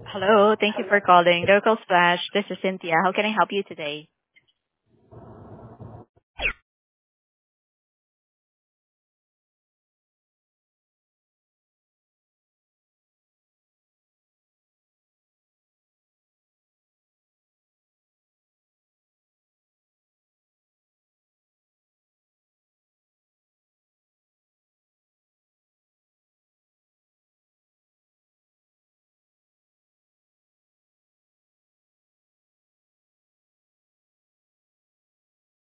Hello, thank you for calling Local Splash. This is Cynthia. How can I help you today?